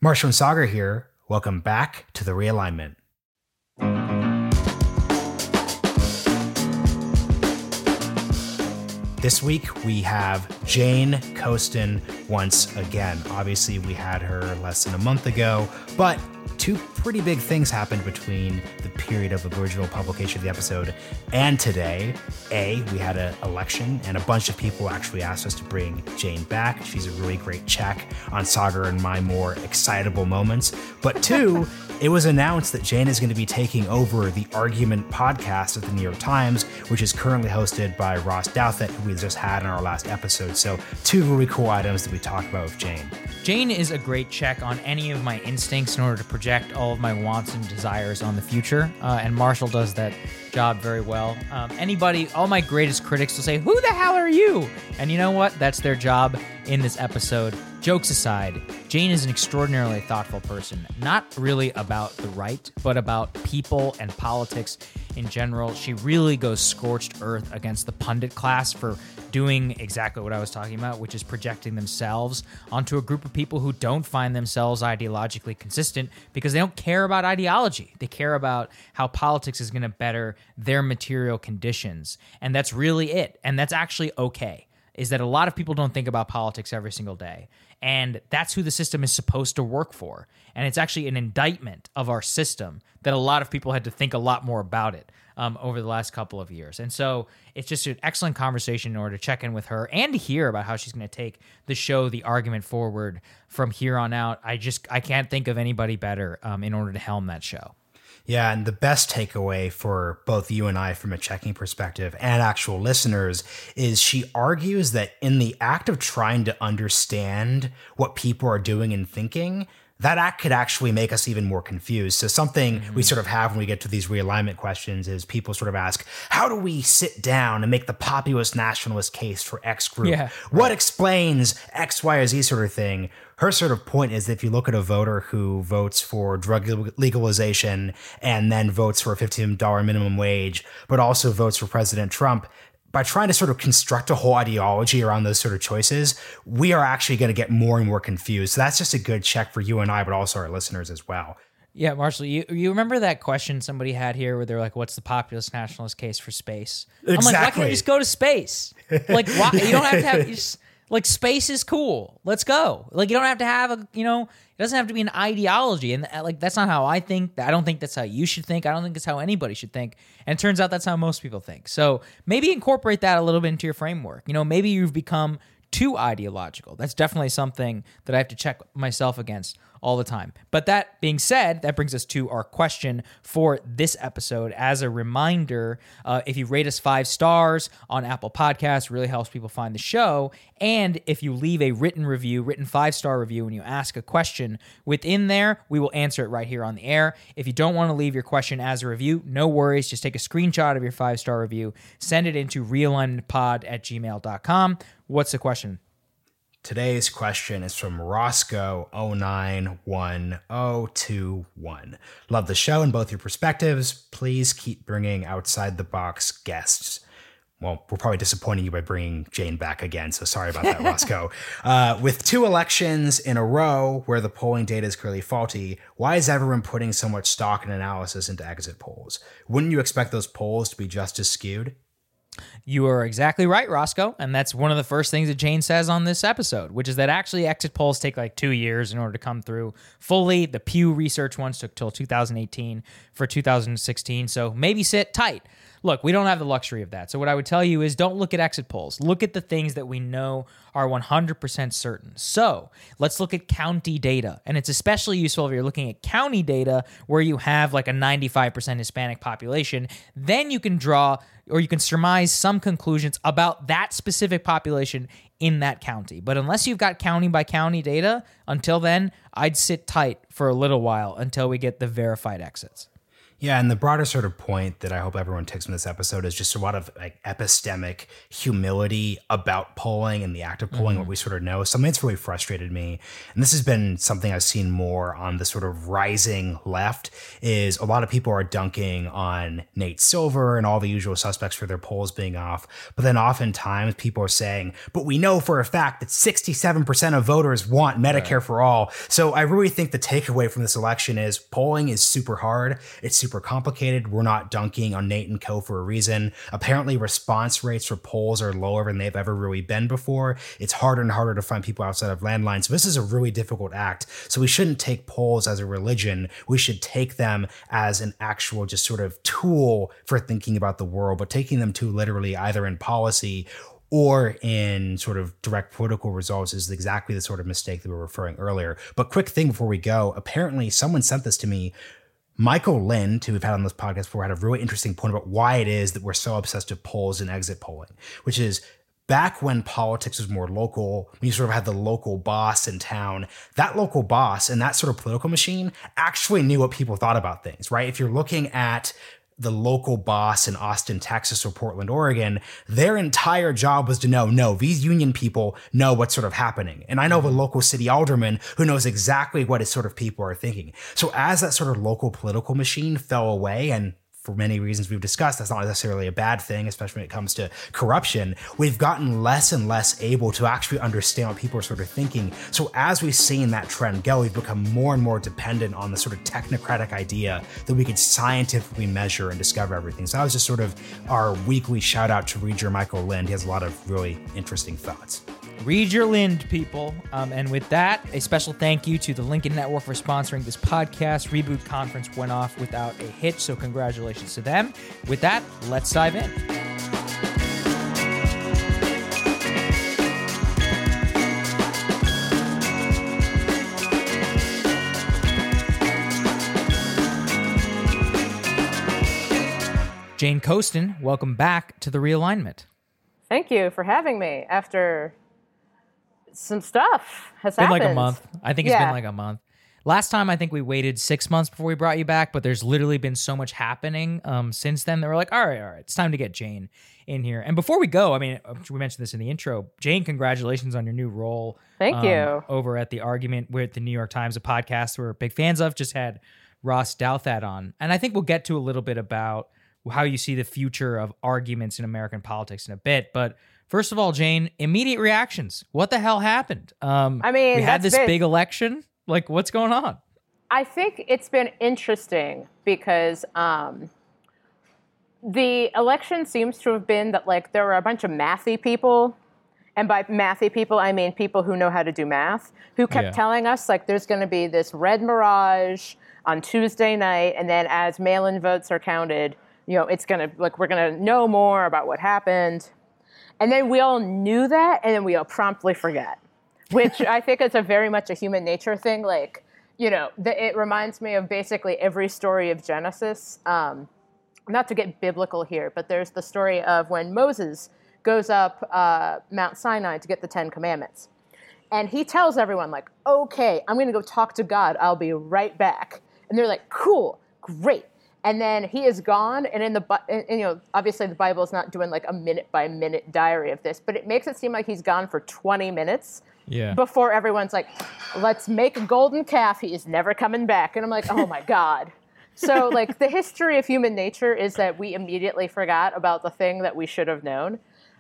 Marshall and Sagar here. Welcome back to The Realignment. This week, we have Jane Coaston once again. Obviously, we had her less than a month ago, but two pretty big things happened between the period of the original publication of the episode and today. We had an election, and a bunch of people actually asked us to bring Jane back. She's a really great check on Sagar and my more excitable moments. But two, it was announced that Jane is going to be taking over the Argument podcast at the New York Times, which is currently hosted by Ross Douthat, who we just had in our last episode. So two really cool items that we talked about with Jane. Jane is a great check on any of my instincts in order to project all of my wants and desires on the future, and Marshall does that job very well. All my greatest critics will say, "Who the hell are you?" And you know what? That's their job in this episode. Jokes aside, Jane is an extraordinarily thoughtful person, not really about the right, but about people and politics in general. She really goes scorched earth against the pundit class for doing exactly what I was talking about, which is projecting themselves onto a group of people who don't find themselves ideologically consistent because they don't care about ideology. They care about how politics is going to better their material conditions. And that's really it. And that's actually okay, is that a lot of people don't think about politics every single day. And that's who the system is supposed to work for. And it's actually an indictment of our system that a lot of people had to think a lot more about it over the last couple of years. And so it's just an excellent conversation in order to check in with her and to hear about how she's going to take the show, The Argument, forward from here on out. I can't think of anybody better in order to helm that show. Yeah, and the best takeaway for both you and I from a checking perspective and actual listeners is she argues that in the act of trying to understand what people are doing and thinking, that act could actually make us even more confused. So something we sort of have when we get to these realignment questions is people sort of ask, how do we sit down and make the populist nationalist case for X group? Yeah, what explains X, Y, or Z sort of thing? Her sort of point is that if you look at a voter who votes for drug legalization and then votes for a $15 minimum wage, but also votes for President Trump, by trying to sort of construct a whole ideology around those sort of choices, we are actually going to get more and more confused. So that's just a good check for you and I, but also our listeners as well. Yeah, Marshall, you remember that question somebody had here where they're like, what's the populist nationalist case for space? Exactly. I'm like, why can't you just go to space? Like, why? You don't have to have... Like, space is cool. Let's go. Like, you don't have to have it doesn't have to be an ideology. And like, that's not how I think. I don't think that's how you should think. I don't think it's how anybody should think. And it turns out that's how most people think. So maybe incorporate that a little bit into your framework. Maybe you've become too ideological. That's definitely something that I have to check myself against all the time. But that being said, that brings us to our question for this episode. As a reminder, if you rate us 5 stars on Apple Podcasts, it really helps people find the show. And if you leave a written 5-star review, and you ask a question within there, we will answer it right here on the air. If you don't want to leave your question as a review, no worries. Just take a screenshot of your 5-star review, send it into realignmentpod@gmail.com. What's the question? Today's question is from Roscoe091021. Love the show and both your perspectives. Please keep bringing outside the box guests. Well, we're probably disappointing you by bringing Jane back again, so sorry about that, Roscoe. With 2 elections in a row where the polling data is clearly faulty, why is everyone putting so much stock and analysis into exit polls? Wouldn't you expect those polls to be just as skewed? You are exactly right, Roscoe, and that's one of the first things that Jane says on this episode, which is that actually exit polls take like 2 years in order to come through fully. The Pew Research ones took till 2018 for 2016, so maybe sit tight. Look, we don't have the luxury of that. So what I would tell you is don't look at exit polls. Look at the things that we know are 100% certain. So let's look at county data. And it's especially useful if you're looking at county data where you have like a 95% Hispanic population. Then you can draw or you can surmise some conclusions about that specific population in that county. But unless you've got county by county data, until then, I'd sit tight for a little while until we get the verified exits. Yeah, and the broader sort of point that I hope everyone takes from this episode is just a lot of like epistemic humility about polling and the act of polling, what we sort of know. Something that's really frustrated me, and this has been something I've seen more on the sort of rising left, is a lot of people are dunking on Nate Silver and all the usual suspects for their polls being off. But then oftentimes people are saying, but we know for a fact that 67% of voters want Medicare for all. So I really think the takeaway from this election is polling is super hard. It's super complicated. We're not dunking on Nate and co for a reason. Apparently response rates for polls are lower than they've ever really been before. It's harder and harder to find people outside of landlines. So this is a really difficult act. So we shouldn't take polls as a religion. We should take them as an actual just sort of tool for thinking about the world, but taking them too literally either in policy or in sort of direct political results is exactly the sort of mistake that we were referring earlier. But quick thing before we go, apparently someone sent this to me. Michael Lind, who we've had on this podcast before, had a really interesting point about why it is that we're so obsessed with polls and exit polling, which is back when politics was more local, when you sort of had the local boss in town, that local boss and that sort of political machine actually knew what people thought about things, right? If you're looking at the local boss in Austin, Texas, or Portland, Oregon, their entire job was to know, no, these union people know what's sort of happening. And I know of a local city alderman who knows exactly what his sort of people are thinking. So as that sort of local political machine fell away, and for many reasons we've discussed, that's not necessarily a bad thing, especially when it comes to corruption, we've gotten less and less able to actually understand what people are sort of thinking. So as we've seen that trend go, we've become more and more dependent on the sort of technocratic idea that we could scientifically measure and discover everything. So that was just sort of our weekly shout out to Read Your Michael Lind. He has a lot of really interesting thoughts. Read your Lind, people. And with that, a special thank you to the Lincoln Network for sponsoring this podcast. Reboot Conference went off without a hitch, so congratulations to them. With that, let's dive in. Jane Coaston, welcome back to The Realignment. Thank you for having me after some stuff has happened. Been like a month. I think it's been like a month. Last time, I think we waited 6 months before we brought you back, but there's literally been so much happening since then that we're like, all right, it's time to get Jane in here. And before we go, I mean, we mentioned this in the intro. Jane, congratulations on your new role. Thank you. Over at The Argument with the New York Times, a podcast we're big fans of. Just had Ross Douthat on. And I think we'll get to a little bit about how you see the future of arguments in American politics in a bit. But first of all, Jane, immediate reactions. What the hell happened? I mean, we had this big election. Like, what's going on? I think it's been interesting because the election seems to have been that, like, there were a bunch of mathy people. And by mathy people, I mean people who know how to do math, who kept telling us, like, there's going to be this red mirage on Tuesday night. And then as mail-in votes are counted, you know, it's going to, like, we're going to know more about what happened. And then we all knew that, and then we all promptly forget, which I think is a very much a human nature thing. Like, you know, it reminds me of basically every story of Genesis. Not to get biblical here, but there's the story of when Moses goes up Mount Sinai to get the 10 Commandments. And he tells everyone, like, okay, I'm going to go talk to God. I'll be right back. And they're like, cool, great. And then he is gone, and you know, obviously the Bible is not doing like a minute-by-minute diary of this, but it makes it seem like he's gone for 20 minutes before everyone's like, let's make a golden calf. He is never coming back. And I'm like, oh my God. So like the history of human nature is that we immediately forgot about the thing that we should have known.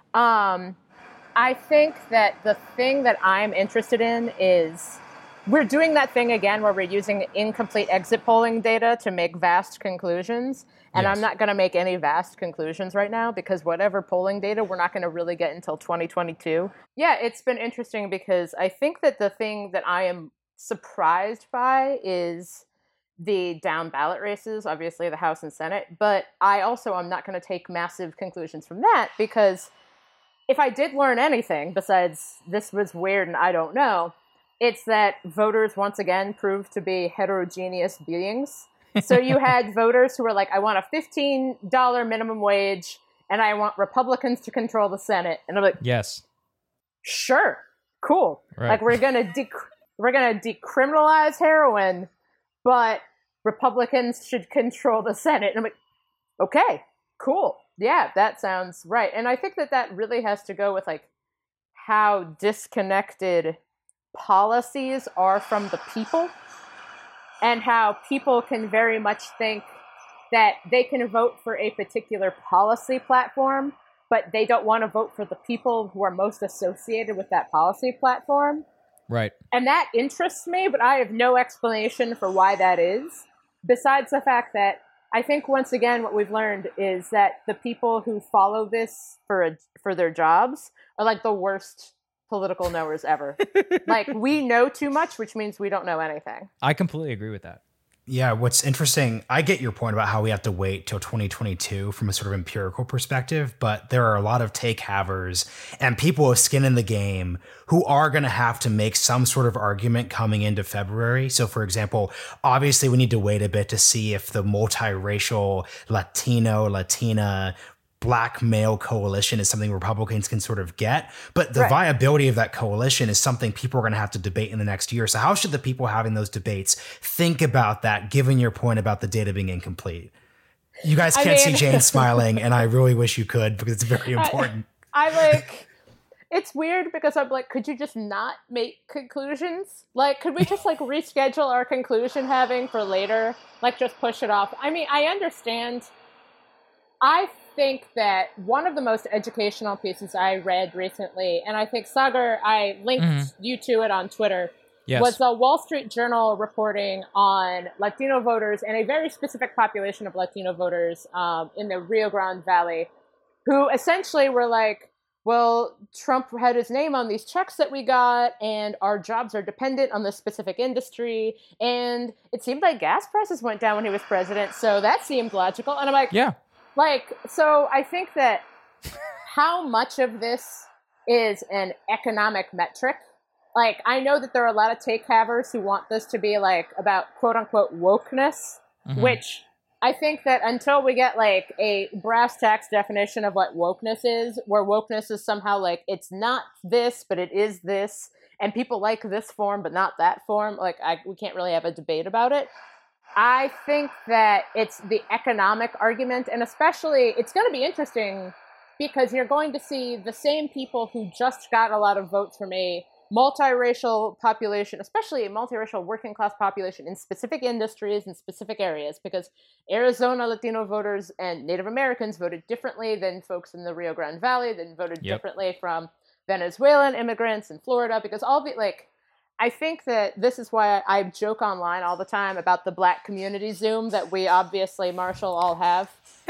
I think that the thing that I'm interested in is we're doing that thing again where we're using incomplete exit polling data to make vast conclusions. And I'm not going to make any vast conclusions right now because whatever polling data, we're not going to really get until 2022. Yeah, it's been interesting because I think that the thing that I am surprised by is the down ballot races, obviously the House and Senate. But I also am not going to take massive conclusions from that because if I did learn anything besides this was weird and I don't know, it's that voters, once again, proved to be heterogeneous beings. So you had voters who were like, I want a $15 minimum wage, and I want Republicans to control the Senate. And I'm like, yes, sure, cool. Right. Like, we're gonna decriminalize heroin, but Republicans should control the Senate. And I'm like, okay, cool. Yeah, that sounds right. And I think that really has to go with like how disconnected policies are from the people, and how people can very much think that they can vote for a particular policy platform, but they don't want to vote for the people who are most associated with that policy platform. Right. And that interests me, but I have no explanation for why that is, besides the fact that I think, once again, what we've learned is that the people who follow this for their jobs are like the worst political knowers ever. Like, we know too much, which means we don't know anything. I completely agree with that. Yeah, what's interesting, I get your point about how we have to wait till 2022 from a sort of empirical perspective, but there are a lot of take-havers and people with skin in the game who are going to have to make some sort of argument coming into February. So, for example, obviously we need to wait a bit to see if the multiracial Latino, Latina, Black male coalition is something Republicans can sort of get, but the viability of that coalition is something people are going to have to debate in the next year. So how should the people having those debates think about that, given your point about the data being incomplete? You guys can't see Jane smiling, and I really wish you could, because it's very important. It's weird because I'm like, could you just not make conclusions? Like, could we just like reschedule our conclusion having for later? Like, just push it off. I mean, I understand. I think that one of the most educational pieces I read recently, and I think, Sagar, I linked you to it on Twitter, was the Wall Street Journal reporting on Latino voters and a very specific population of Latino voters in the Rio Grande Valley, who essentially were like, well, Trump had his name on these checks that we got, and our jobs are dependent on this specific industry, and it seemed like gas prices went down when he was president, so that seemed logical. And I'm like, yeah. Like, so I think that how much of this is an economic metric? Like, I know that there are a lot of take-havers who want this to be, like, about quote-unquote wokeness, which I think that until we get, like, a brass tacks definition of what wokeness is, where wokeness is somehow, like, it's not this, but it is this, and people like this form but not that form, like, we can't really have a debate about it. I think that it's the economic argument, and especially it's going to be interesting because you're going to see the same people who just got a lot of votes from a multiracial population, especially a multiracial working class population in specific industries and specific areas, because Arizona Latino voters and Native Americans voted differently than folks in the Rio Grande Valley, then voted differently from Venezuelan immigrants in Florida, because all the, like, I think that this is why I joke online all the time about the Black community Zoom that we obviously, Marshall, all have.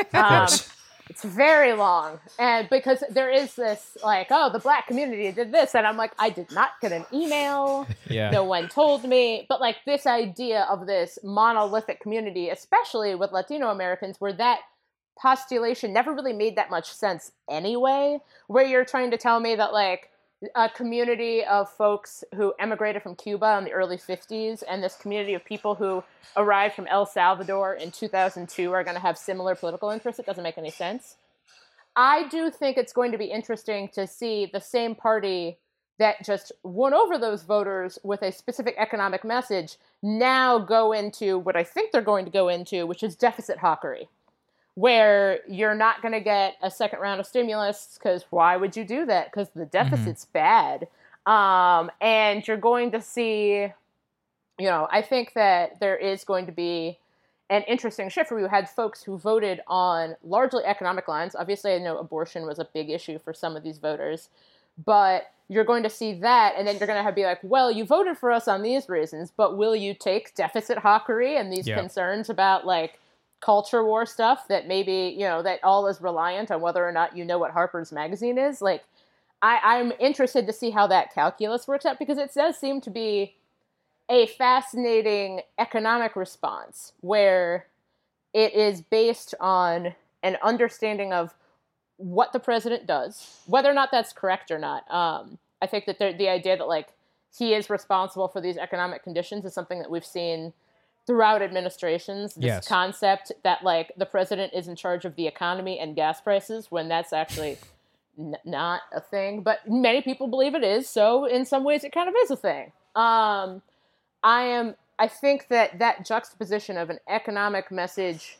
It's very long. And because there is this, like, oh, the Black community did this. And I'm like, I did not get an email. Yeah. No one told me. But, like, this idea of this monolithic community, especially with Latino Americans, where that postulation never really made that much sense anyway, where you're trying to tell me that, like, a community of folks who emigrated from Cuba in the early 50s and this community of people who arrived from El Salvador in 2002 are going to have similar political interests. It doesn't make any sense. I do think it's going to be interesting to see the same party that just won over those voters with a specific economic message now go into what I think they're going to go into, which is deficit hawkery, where you're not going to get a second round of stimulus, because why would you do that? Because the deficit's bad. And you're going to see, you know, I think that there is going to be an interesting shift where you had folks who voted on largely economic lines. Obviously, I know abortion was a big issue for some of these voters, but you're going to see that, and then you're going to be like, well, you voted for us on these reasons, but will you take deficit hawkery and these concerns about, like, culture war stuff that maybe, you know, that all is reliant on whether or not you know what Harper's Magazine is? Like, I'm interested to see how that calculus works out, because it does seem to be a fascinating economic response where it is based on an understanding of what the president does, whether or not that's correct or not. I think that the idea that, like, he is responsible for these economic conditions is something that we've seen throughout administrations, this concept that, like, the president is in charge of the economy and gas prices, when that's actually not a thing. But many people believe it is, so in some ways it kind of is a thing. I am I think that juxtaposition of an economic message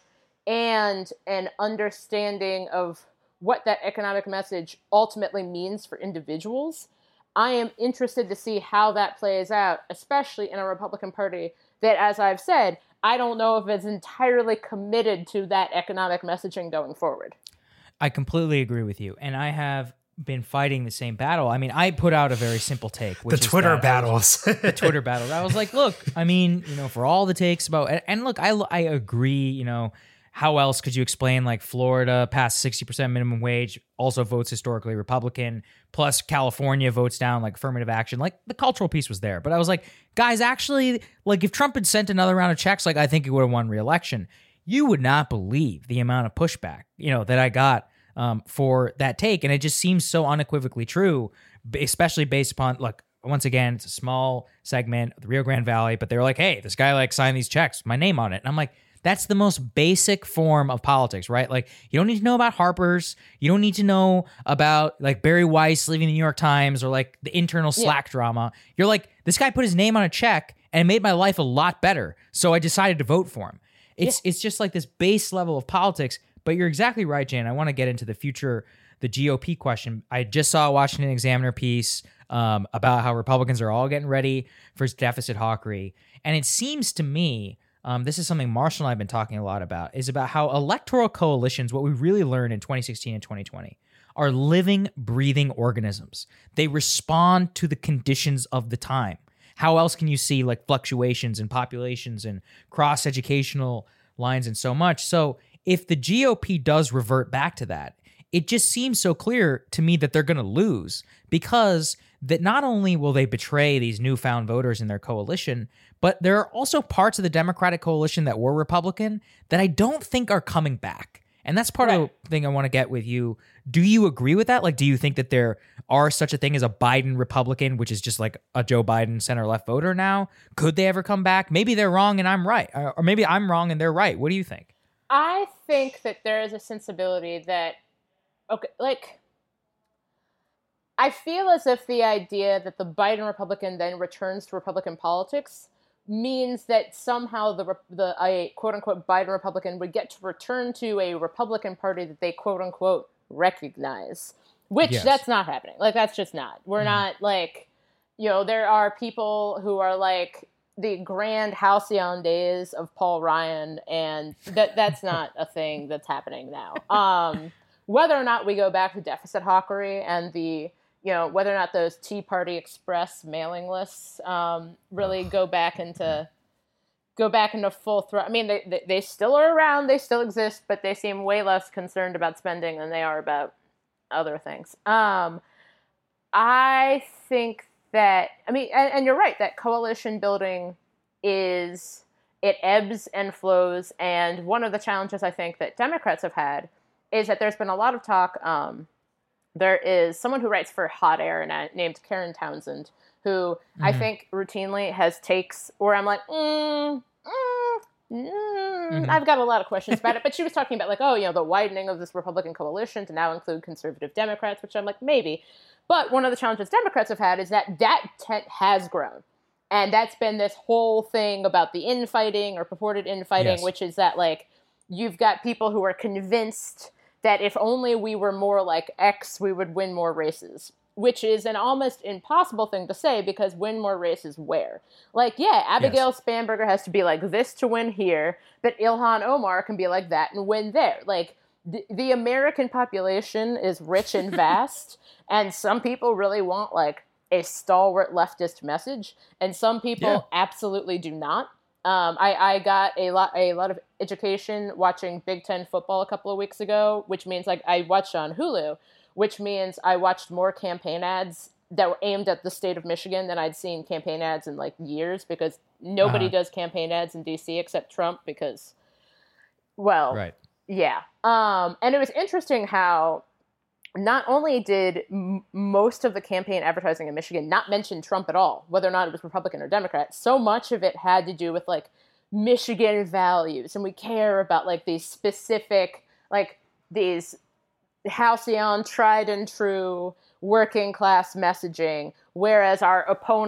and an understanding of what that economic message ultimately means for individuals, I am interested to see how that plays out, especially in a Republican Party that, as I've said, I don't know if it's entirely committed to that economic messaging going forward. I completely agree with you. And I have been fighting the same battle. I mean, I put out a very simple take. Which the Twitter battles. The Twitter battle. I was like, look, I mean, for all the takes about, and look, I agree, how else could you explain like Florida passed 60% minimum wage, also votes historically Republican, plus California votes down like affirmative action. Like the cultural piece was there. But I was like, guys, actually, like if Trump had sent another round of checks, like I think he would have won re-election. You would not believe the amount of pushback, that I got for that take. And it just seems so unequivocally true, especially based upon, look, once again, it's a small segment of the Rio Grande Valley, but they're like, hey, this guy like signed these checks, my name on it. And I'm like, that's the most basic form of politics, right? Like, you don't need to know about Harper's. You don't need to know about like Barry Weiss leaving the New York Times or like the internal Slack drama. You're like, this guy put his name on a check and it made my life a lot better. So I decided to vote for him. It's just like this base level of politics. But you're exactly right, Jane. I want to get into the future, the GOP question. I just saw a Washington Examiner piece about how Republicans are all getting ready for deficit hawkery. And it seems to me, this is something Marshall and I have been talking a lot about, is about how electoral coalitions, what we really learned in 2016 and 2020, are living, breathing organisms. They respond to the conditions of the time. How else can you see like fluctuations in populations and cross-educational lines and so much? So if the GOP does revert back to that, it just seems so clear to me that they're going to lose, because that not only will they betray these newfound voters in their coalition, but there are also parts of the Democratic coalition that were Republican that I don't think are coming back. And that's part of the thing I want to get with you. Do you agree with that? Like, do you think that there are such a thing as a Biden Republican, which is just like a Joe Biden center-left voter now? Could they ever come back? Maybe they're wrong and I'm right. Or maybe I'm wrong and they're right. What do you think? I think that there is a sensibility that, I feel as if the idea that the Biden Republican then returns to Republican politics means that somehow a quote-unquote Biden Republican would get to return to a Republican Party that they quote-unquote recognize, which that's not happening. Like, that's just not. We're not like, there are people who are like the grand halcyon days of Paul Ryan, and that's not a thing that's happening now. Whether or not we go back to deficit hawkery and the whether or not those Tea Party Express mailing lists really go back into full thrust. I mean, they still are around, they still exist, but they seem way less concerned about spending than they are about other things. I think that, and you're right, that coalition building it ebbs and flows. And one of the challenges I think that Democrats have had is that there's been a lot of talk. There is someone who writes for Hot Air named Karen Townsend, who I think routinely has takes where I'm like, I've got a lot of questions about it. But she was talking about like, the widening of this Republican coalition to now include conservative Democrats, which I'm like, maybe. But one of the challenges Democrats have had is that tent has grown. And that's been this whole thing about the infighting or purported infighting, which is that like you've got people who are convinced that if only we were more like X, we would win more races, which is an almost impossible thing to say because win more races where? Like, Abigail Spanberger has to be like this to win here, but Ilhan Omar can be like that and win there. Like, the American population is rich and vast, and some people really want like a stalwart leftist message, and some people absolutely do not. I got a lot of education watching Big Ten football a couple of weeks ago, which means like I watched on Hulu, which means I watched more campaign ads that were aimed at the state of Michigan than I'd seen campaign ads in like years, because nobody does campaign ads in DC except Trump because, and it was interesting how not only did most of the campaign advertising in Michigan not mention Trump at all, whether or not it was Republican or Democrat, so much of it had to do with like Michigan values. And we care about like these specific, like these halcyon, tried and true working class messaging. Whereas our opponent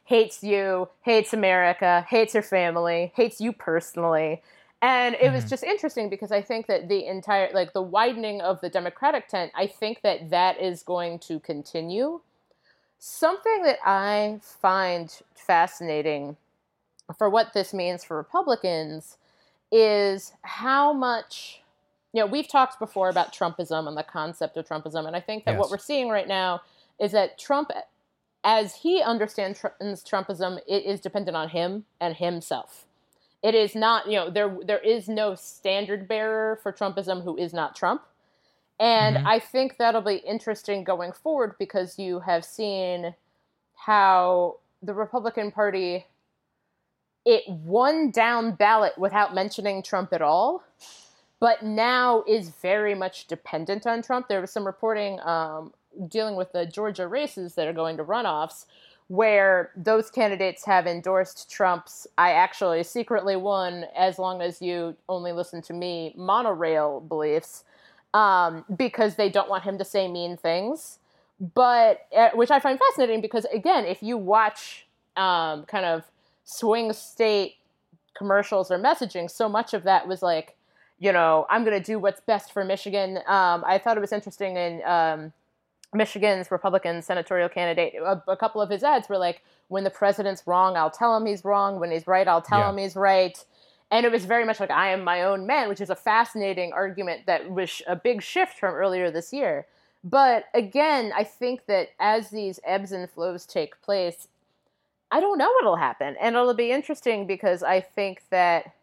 hates you, hates America, hates your family, hates you personally. And it was just interesting because I think that the entire, like the widening of the Democratic tent, I think that that is going to continue. Something that I find fascinating for what this means for Republicans is how much, we've talked before about Trumpism and the concept of Trumpism. And I think that what we're seeing right now is that Trump, as he understands Trumpism, it is dependent on him and himself. It is not, there is no standard bearer for Trumpism who is not Trump. And I think that'll be interesting going forward because you have seen how the Republican Party, it won down ballot without mentioning Trump at all, but now is very much dependent on Trump. There was some reporting dealing with the Georgia races that are going to runoffs, where those candidates have endorsed Trump's "I actually secretly won as long as you only listen to me" monorail beliefs, because they don't want him to say mean things. But which I find fascinating because, again, if you watch kind of swing state commercials or messaging, so much of that was like, I'm going to do what's best for Michigan. I thought it was interesting in Michigan's Republican senatorial candidate, a couple of his ads were like, when the president's wrong, I'll tell him he's wrong. When he's right, I'll tell him he's right. And it was very much like, I am my own man, which is a fascinating argument that was a big shift from earlier this year. But again, I think that as these ebbs and flows take place, I don't know what'll happen. And it'll be interesting because I think that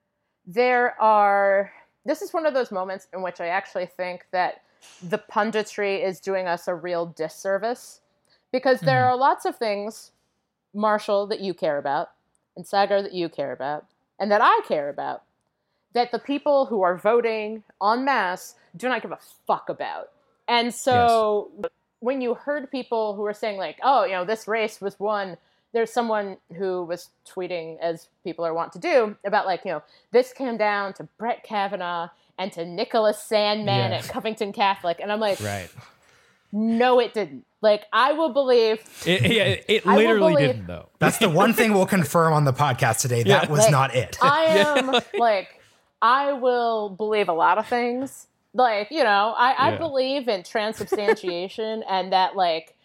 this is one of those moments in which I actually think that the punditry is doing us a real disservice, because there are lots of things, Marshall, that you care about, and Sagar, that you care about, and that I care about, that the people who are voting en masse do not give a fuck about. And so when you heard people who were saying like, oh, this race was won, there's someone who was tweeting, as people are wont to do, about like, this came down to Brett Kavanaugh and to Nicholas Sandmann at Covington Catholic. And I'm like, no, it didn't. Like, I will believe. It literally didn't, though. That's the one thing we'll confirm on the podcast today. That was not it. I am I will believe a lot of things. Like, I believe in transubstantiation and that like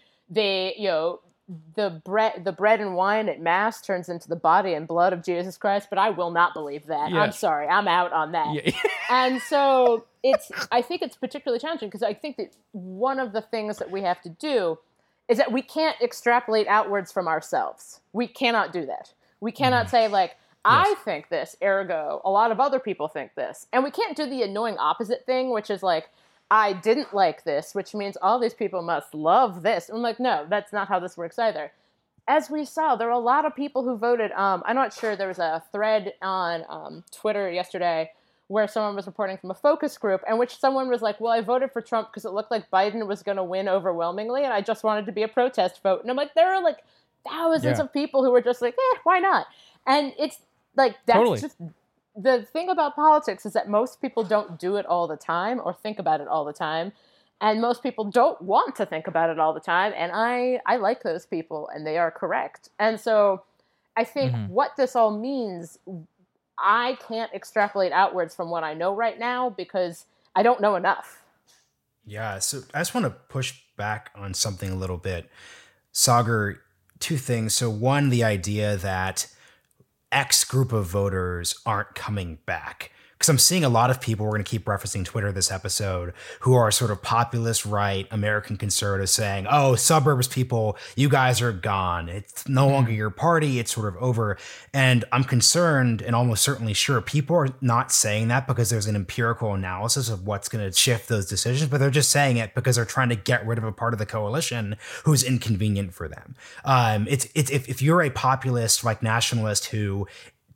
the bread and wine at Mass turns into the body and blood of Jesus Christ, but I will not believe that. I'm sorry. I'm out on that. And so I think it's particularly challenging because I think that one of the things that we have to do is that we can't extrapolate outwards from ourselves. We cannot do that. We cannot say like, I think this, ergo, a lot of other people think this. And we can't do the annoying opposite thing, which is like, I didn't like this, which means all these people must love this. I'm like, no, that's not how this works either. As we saw, there were a lot of people who voted. I'm not sure, there was a thread on Twitter yesterday where someone was reporting from a focus group in which someone was like, well, I voted for Trump because it looked like Biden was going to win overwhelmingly, and I just wanted to be a protest vote. And I'm like, there are like thousands of people who were just like, why not? And it's like, that's just... The thing about politics is that most people don't do it all the time or think about it all the time. And most people don't want to think about it all the time. And I like those people, and they are correct. And so I think what this all means, I can't extrapolate outwards from what I know right now because I don't know enough. Yeah, so I just want to push back on something a little bit. Sagar, two things. So one, the idea that X group of voters aren't coming back. Because I'm seeing a lot of people, we're going to keep referencing Twitter this episode, who are sort of populist right American conservatives saying, oh, suburbs people, you guys are gone. It's no longer your party. It's sort of over. And I'm concerned and almost certainly sure people are not saying that because there's an empirical analysis of what's going to shift those decisions, but they're just saying it because they're trying to get rid of a part of the coalition who's inconvenient for them. It's if you're a populist like nationalist who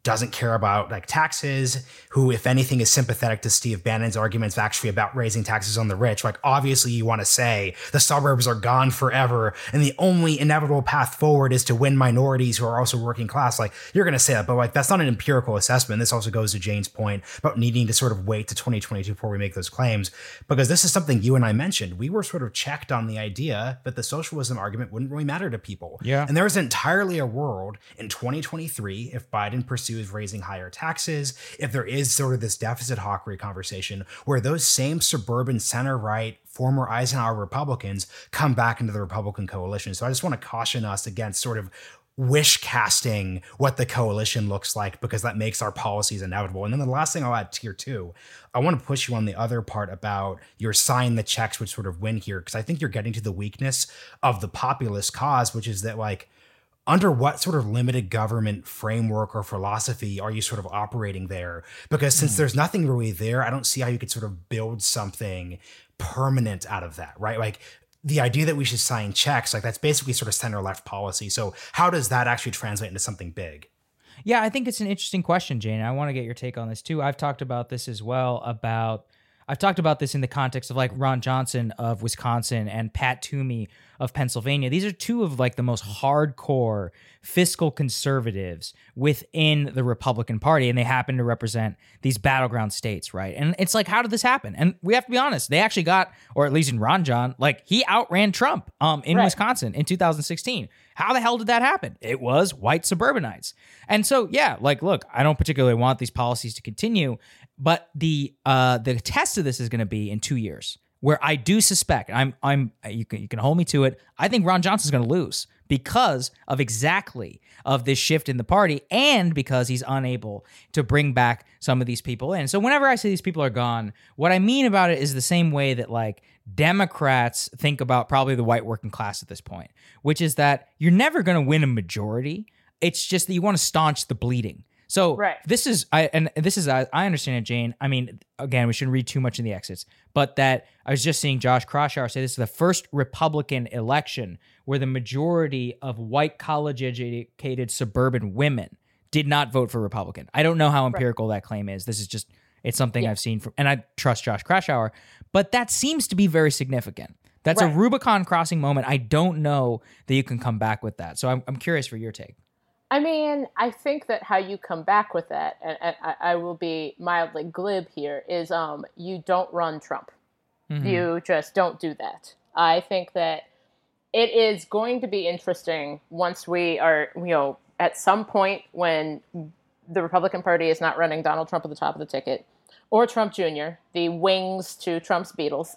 doesn't care about like taxes, who, if anything, is sympathetic to Steve Bannon's arguments actually about raising taxes on the rich. Like, obviously you want to say the suburbs are gone forever and the only inevitable path forward is to win minorities who are also working class. Like, you're going to say that, but like, that's not an empirical assessment. This also goes to Jane's point about needing to sort of wait to 2022 before we make those claims, because this is something you and I mentioned. We were sort of checked on the idea that the socialism argument wouldn't really matter to people. Yeah. And there is entirely a world in 2023, if Biden pursues raising higher taxes, if there is sort of this deficit hawkery conversation, where those same suburban center-right former Eisenhower Republicans come back into the Republican coalition. So I just want to caution us against sort of wish casting what the coalition looks like, because that makes our policies inevitable. And then the last thing I'll add tier two, I want to push you on the other part about your sign the checks would sort of win here, because I think you're getting to the weakness of the populist cause, which is that, like, under what sort of limited government framework or philosophy are you sort of operating there? Because since there's nothing really there, I don't see how you could sort of build something permanent out of that, right? Like, the idea that we should sign checks, like, that's basically sort of center-left policy. So how does that actually translate into something big? Yeah, I think it's an interesting question, Jane. I want to get your take on this too. I've talked about this as well, I've talked about this in the context of like Ron Johnson of Wisconsin and Pat Toomey of Pennsylvania. These are two of like the most hardcore fiscal conservatives within the Republican Party, and they happen to represent these battleground states, right? And it's like, how did this happen? And we have to be honest, they actually got, or at least in Ron John, like, he outran Trump in Wisconsin in 2016. How the hell did that happen? It was white suburbanites. And so, yeah, like, look, I don't particularly want these policies to continue, but the test of this is going to be in 2 years, where I do suspect, you can hold me to it, I think Ron Johnson's going to lose because of exactly of this shift in the party, and because he's unable to bring back some of these people in. So whenever I say these people are gone, what I mean about it is the same way that, like, Democrats think about probably the white working class at this point, which is that you're never going to win a majority. It's just that you want to staunch the bleeding. So this is, I understand it, Jane. I mean, again, we shouldn't read too much in the exits, but that I was just seeing Josh Kraushaar say this is the first Republican election where the majority of white college-educated suburban women did not vote for Republican. I don't know how empirical that claim is. This is just, it's something I've seen from, and I trust Josh Kraushaar, but that seems to be very significant. That's a Rubicon crossing moment. I don't know that you can come back with that. So I'm curious for your take. I mean, I think that how you come back with that, and I will be mildly glib here, is you don't run Trump. Mm-hmm. You just don't do that. I think that it is going to be interesting once we are, at some point when the Republican Party is not running Donald Trump at the top of the ticket, or Trump Jr., the wings to Trump's Beatles.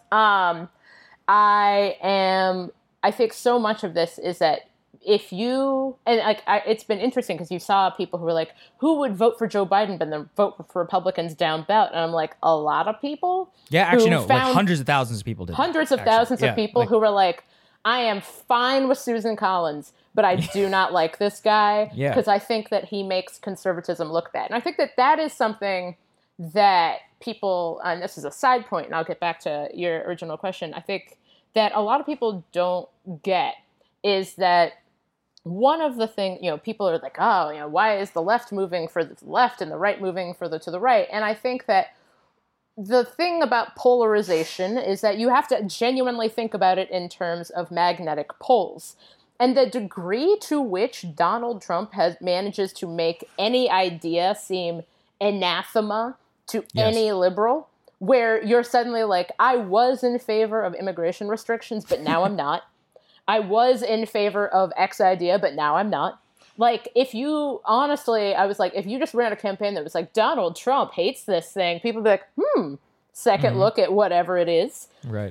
I think so much of this is that if you, and like, it's been interesting because you saw people who were like, who would vote for Joe Biden but then vote for Republicans down ballot? And I'm like, a lot of people. Yeah, actually, no, like hundreds of thousands of people did. Hundreds of thousands of people who were like, I am fine with Susan Collins, but I do not like this guy because I think that he makes conservatism look bad. And I think that that is something that people, and this is a side point, and I'll get back to your original question, I think that a lot of people don't get is that one of the things, people are like, why is the left moving for the left and the right moving to the right? And I think that the thing about polarization is that you have to genuinely think about it in terms of magnetic poles. And the degree to which Donald Trump manages to make any idea seem anathema to any liberal, where you're suddenly like, I was in favor of immigration restrictions, but now I'm not. I was in favor of X idea, but now I'm not. Like, if you, honestly, I was like, if you just ran a campaign that was like, Donald Trump hates this thing, people would be like, second look at whatever it is. Right.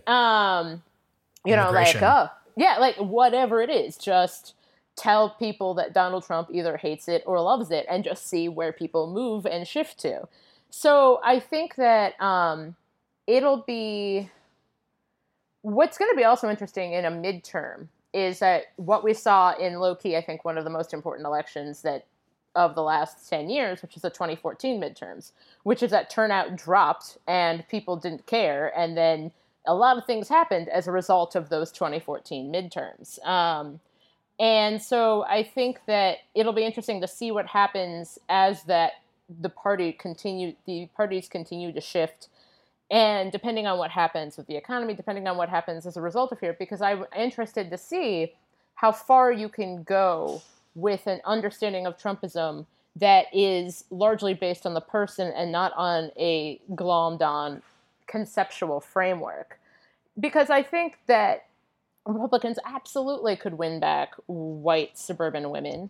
Like whatever it is, just tell people that Donald Trump either hates it or loves it and just see where people move and shift to. So I think that it'll be... What's going to be also interesting in a midterm is that what we saw in low-key, I think one of the most important elections of the last 10 years, which is the 2014 midterms, which is that turnout dropped and people didn't care. And then a lot of things happened as a result of those 2014 midterms. And so I think that it'll be interesting to see what happens as the parties continue to shift. And depending on what happens with the economy, depending on what happens as a result of here, because I'm interested to see how far you can go with an understanding of Trumpism that is largely based on the person and not on a glommed on conceptual framework. Because I think that Republicans absolutely could win back white suburban women.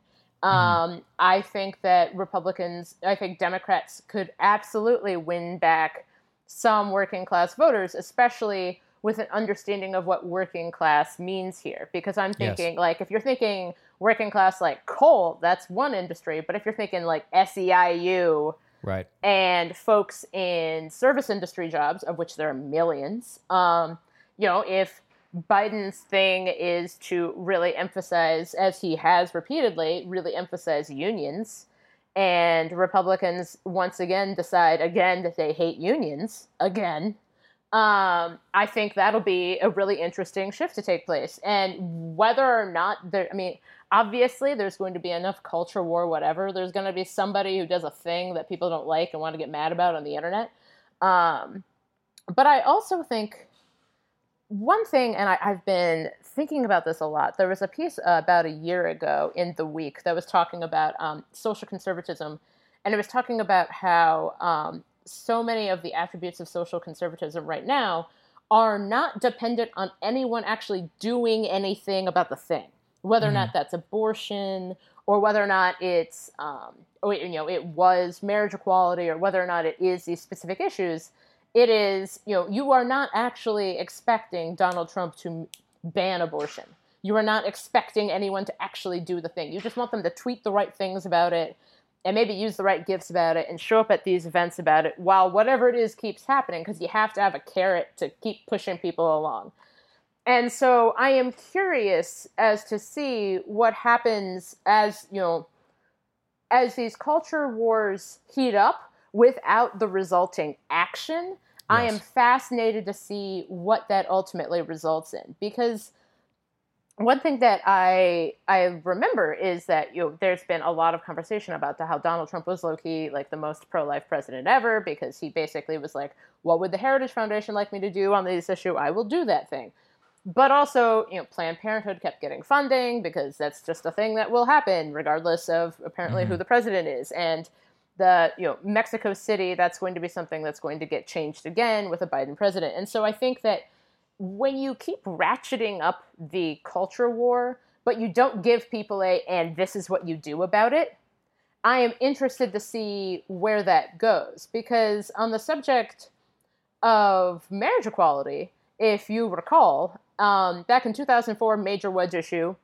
I think that Democrats could absolutely win back some working class voters, especially with an understanding of what working class means here. Because I'm thinking, like, if you're thinking working class like coal, that's one industry. But if you're thinking like SEIU right, and folks in service industry jobs, of which there are millions, if Biden's thing is to really emphasize, as he has repeatedly, really emphasize unions, and Republicans once again decide again that they hate unions again, I think that'll be a really interesting shift to take place. And whether or not obviously there's going to be enough culture war, whatever. There's going to be somebody who does a thing that people don't like and want to get mad about on the internet. But I also think one thing, and I've been thinking about this a lot, there was a piece about a year ago in The Week that was talking about social conservatism, and it was talking about how so many of the attributes of social conservatism right now are not dependent on anyone actually doing anything about the thing, whether or not that's abortion, or whether or not it's, it was marriage equality, or whether or not it is these specific issues. It is, you are not actually expecting Donald Trump to ban abortion. You are not expecting anyone to actually do the thing. You just want them to tweet the right things about it and maybe use the right gifs about it and show up at these events about it while whatever it is keeps happening, because you have to have a carrot to keep pushing people along. And so I am curious as to see what happens as these culture wars heat up without the resulting action. Yes. I am fascinated to see what that ultimately results in, because one thing that I remember is that there's been a lot of conversation about how Donald Trump was low-key like the most pro-life president ever, because he basically was like, what would the Heritage Foundation like me to do on this issue? I will do that thing. But also, Planned Parenthood kept getting funding, because that's just a thing that will happen regardless of apparently who the president is. And the Mexico City, that's going to be something that's going to get changed again with a Biden president. And so I think that when you keep ratcheting up the culture war, but you don't give people and this is what you do about it, I am interested to see where that goes. Because on the subject of marriage equality, if you recall, back in 2004, major wedge issue,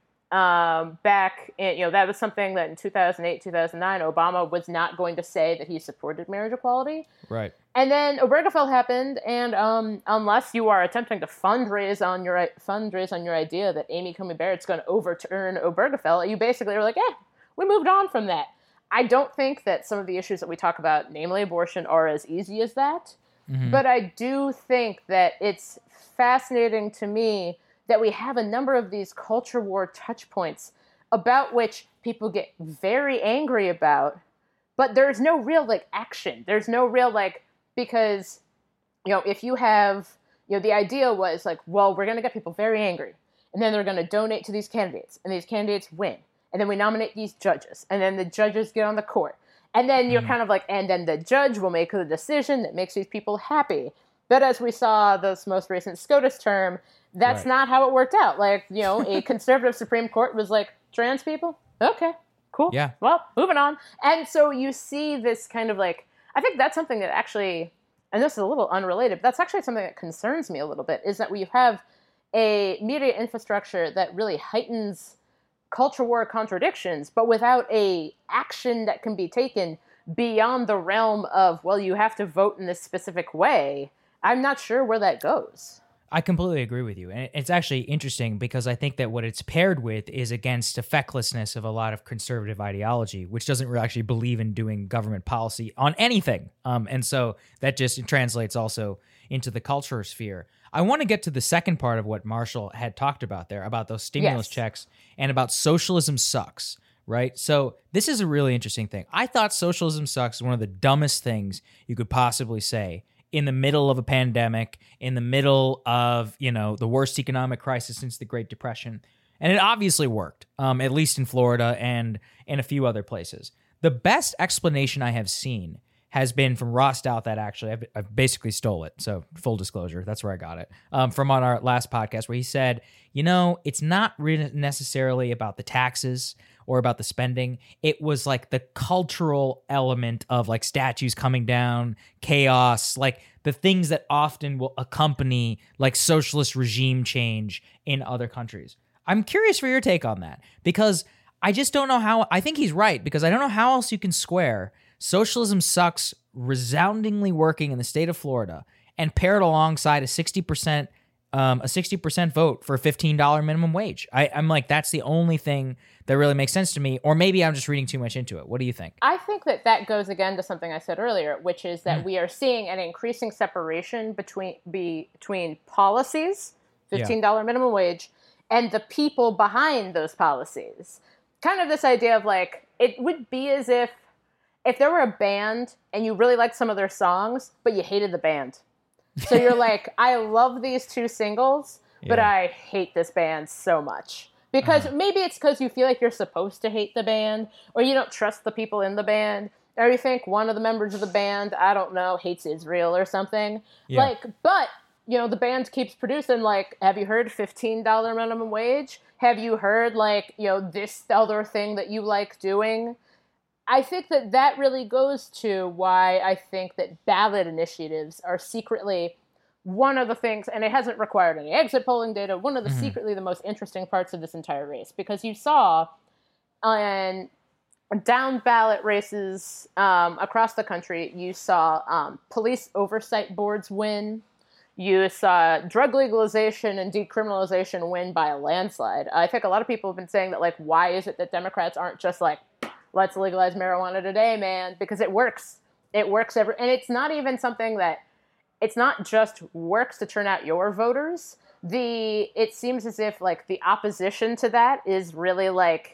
that was something that in 2008, 2009, Obama was not going to say that he supported marriage equality. Right. And then Obergefell happened, and unless you are attempting to fundraise on your idea that Amy Coney Barrett's going to overturn Obergefell, you basically are like, we moved on from that. I don't think that some of the issues that we talk about, namely abortion, are as easy as that. Mm-hmm. But I do think that it's fascinating to me that we have a number of these culture war touch points about which people get very angry about, but there's no real action. There's no real because if you have the idea was we're going to get people very angry, and then they're going to donate to these candidates, and these candidates win, and then we nominate these judges, and then the judges get on the court, and then you're kind of and then the judge will make the decision that makes these people happy. But as we saw this most recent SCOTUS term, that's not how it worked out. A conservative Supreme Court was like, trans people? Okay, cool. Yeah. Well, moving on. And so you see this kind of I think that's something that actually, and this is a little unrelated, but that's actually something that concerns me a little bit, is that we have a media infrastructure that really heightens culture war contradictions, but without a action that can be taken beyond the realm of, well, you have to vote in this specific way. I'm not sure where that goes. I completely agree with you. And it's actually interesting because I think that what it's paired with is against the fecklessness of a lot of conservative ideology, which doesn't really actually believe in doing government policy on anything. And so that just translates also into the culture sphere. I want to get to the second part of what Marshall had talked about there, about those stimulus checks and about socialism sucks, right? So this is a really interesting thing. I thought socialism sucks is one of the dumbest things you could possibly say in the middle of a pandemic, in the middle of, the worst economic crisis since the Great Depression. And it obviously worked, at least in Florida and in a few other places. The best explanation I have seen has been from Ross Douthat, actually. I've basically stole it, so full disclosure, that's where I got it, from on our last podcast, where he said, it's not really necessarily about the taxes or about the spending. It was like the cultural element of like statues coming down, chaos, like the things that often will accompany like socialist regime change in other countries. I'm curious for your take on that, because I just don't know how. I think he's right, because I don't know how else you can square socialism sucks resoundingly working in the state of Florida and pair it alongside a 60% vote for a $15 minimum wage. I'm like, that's the only thing that really makes sense to me. Or maybe I'm just reading too much into it. What do you think? I think that goes again to something I said earlier, which is that we are seeing an increasing separation between policies, $15 minimum wage, and the people behind those policies. Kind of this idea of like, it would be as if there were a band and you really liked some of their songs, but you hated the band. So you're like, I love these two singles, but I hate this band so much. Because maybe it's because you feel like you're supposed to hate the band, or you don't trust the people in the band, or you think one of the members of the band, I don't know, hates Israel or something. Yeah. But the band keeps producing, like, have you heard $15 minimum wage? Have you heard, this other thing that you like doing? I think that really goes to why I think that ballot initiatives are secretly one of the things, and it hasn't required any exit polling data, one of the secretly the most interesting parts of this entire race. Because you saw on down ballot races across the country, you saw police oversight boards win. You saw drug legalization and decriminalization win by a landslide. I think a lot of people have been saying that, why is it that Democrats aren't just like, let's legalize marijuana today, man? Because it works. It works and it's not even something that, it's not just works to turn out your voters. It seems as if the opposition to that is really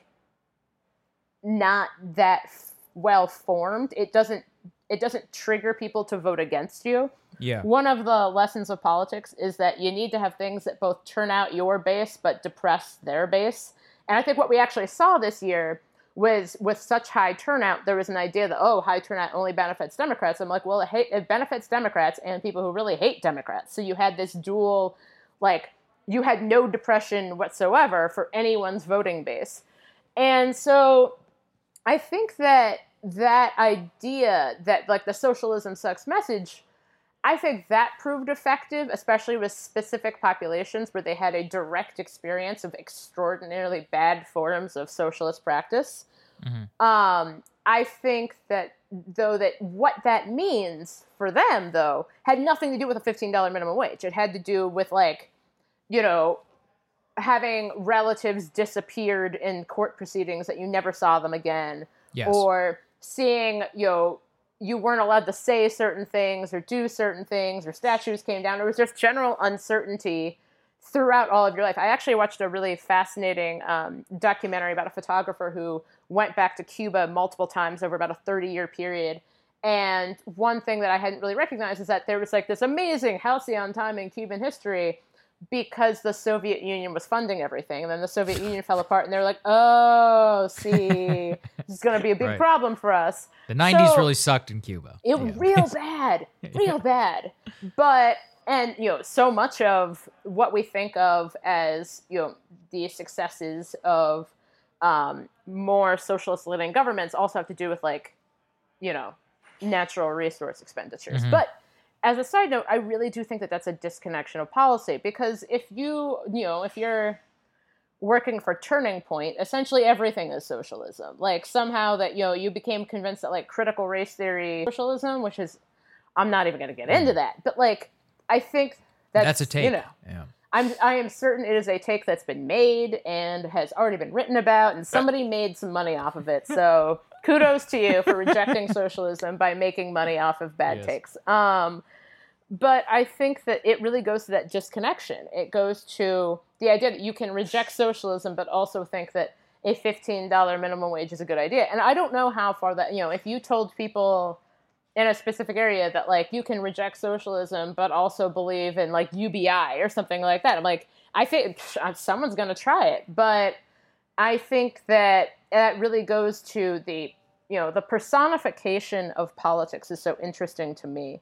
not that well formed. It doesn't trigger people to vote against you. Yeah. One of the lessons of politics is that you need to have things that both turn out your base but depress their base. And I think what we actually saw this year was, with such high turnout, there was an idea that, high turnout only benefits Democrats. I'm like, well, it benefits Democrats and people who really hate Democrats. So you had this dual, you had no depression whatsoever for anyone's voting base. And so I think that idea that, the socialism sucks message, I think that proved effective, especially with specific populations where they had a direct experience of extraordinarily bad forms of socialist practice. Mm-hmm. I think that what that means for them, though, had nothing to do with a $15 minimum wage. It had to do with, having relatives disappeared in court proceedings that you never saw them again. Yes. Or seeing, you weren't allowed to say certain things or do certain things, or statues came down. There was just general uncertainty throughout all of your life. I actually watched a really fascinating documentary about a photographer who went back to Cuba multiple times over about a 30-year period. And one thing that I hadn't really recognized is that there was this amazing halcyon time in Cuban history because the Soviet Union was funding everything. And then the Soviet Union fell apart, and they were like, oh, see, this is going to be a big problem for us. The 90s really sucked in Cuba. It was real bad, real bad. But, so much of what we think of as, the successes of more socialist-living governments also have to do with, natural resource expenditures. Mm-hmm. But as a side note, I really do think that that's a disconnection of policy, because if if you're working for Turning Point, essentially everything is socialism. Somehow that, you became convinced that critical race theory socialism, which is, I'm not even going to get into that, but I think that's a take. Yeah. I am certain it is a take that's been made and has already been written about, and somebody made some money off of it. So kudos to you for rejecting socialism by making money off of bad takes. But I think that it really goes to that disconnection. It goes to the idea that you can reject socialism, but also think that a $15 minimum wage is a good idea. And I don't know how far that, if you told people in a specific area that like you can reject socialism, but also believe in like UBI or something like that, I'm like, I think someone's going to try it. But I think that really goes to the personification of politics is so interesting to me